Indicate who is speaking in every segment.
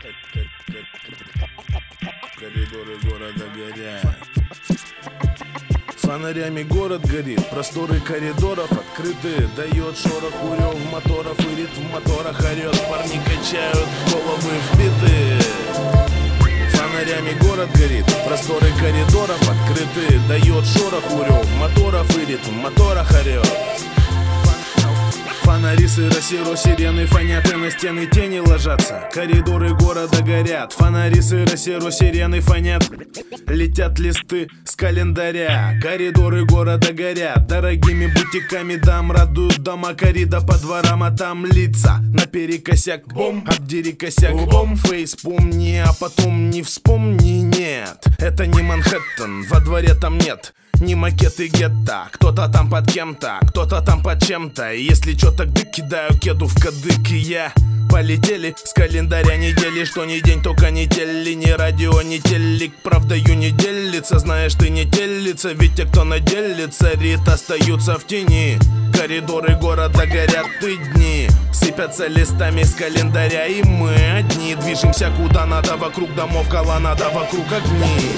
Speaker 1: Коридоры города горят. Фонарями город горит, просторы коридоров открыты. Дает шорох, урёв моторов и ритм в моторах орёт. Парни качают, головы вбиты. Фонарями город горит, просторы коридоров открыты. Дает шорох, урёв моторов и ритм в моторах орёт. Фонари сыро-серо, сирены фонят, и на стены тени ложатся. Коридоры города горят. Фонари сыро-серо, сирены фонят. Летят листы с календаря. Коридоры города горят. Дорогими бутиками дам радуют дома. Корида по дворам, а там лица наперекосяк. Бом, обдери косяк. Бом, фейс помни, а потом не вспомни. Нет, это не Манхэттен, во дворе там нет ни макеты гетто. Кто-то там под кем-то, кто-то там под чем-то. И если чё, тогда кидаю кеду в кадык. И я полетели с календаря недели. Что ни день, только не теле, ни радио, ни телек. Правдою не делится, знаешь, ты не телится. Ведь те, кто наделится, рит остаются в тени. Коридоры города горят, и дни сыпятся листами с календаря. И мы одни движемся куда надо. Вокруг домов колоннада, вокруг огни.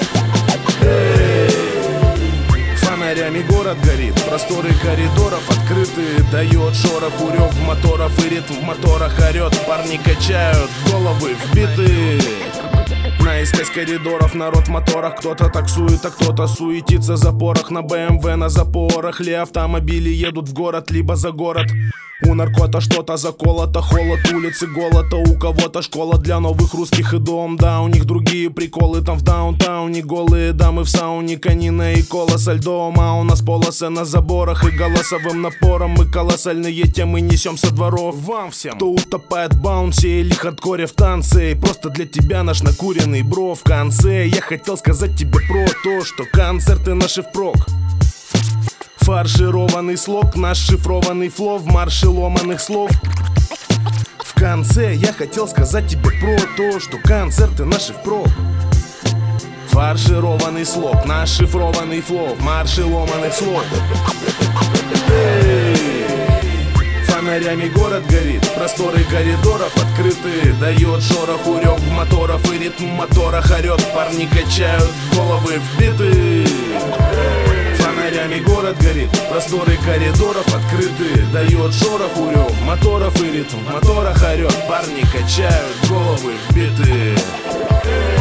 Speaker 1: Фонарями город горит, просторы коридоров открыты. Дает шорох, урёв моторов и ритм в моторах орёт. Парни качают, головы вбиты. Наискось коридоров народ в моторах. Кто-то таксует, а кто-то суетится в запорах. На БМВ на запорах ли автомобили едут в город, либо за город. У наркота что-то заколото, холод, улицы, голод. А у кого-то школа для новых русских и дом. Да, у них другие приколы там в даунтауне. Голые дамы в сауне, конина и кола со льдом. А у нас полосы на заборах и голосовым напором. Мы колоссальные темы несем со дворов. Вам всем, кто утопает в баунсе или хардкоре в танце. Просто для тебя наш накуренный бро в конце. Я хотел сказать тебе про то, что концерты наши впрок. Фаршированный слог, наш шифрованный флов, марши ломаных слов. В конце я хотел сказать тебе про то, что концерты наши впрок. Фаршированный слог, наш шифрованный флов, марши ломаных слов. Фонарями город горит, просторы коридоров открыты. Дает шорох, урёв моторов и ритм в моторах орёт. Парни качают, головы вбиты. Фонарями город горит, просторы коридоров открыты. Дает шорох, урёв моторов и ритм в моторах орёт. Парни качают, головы вбиты.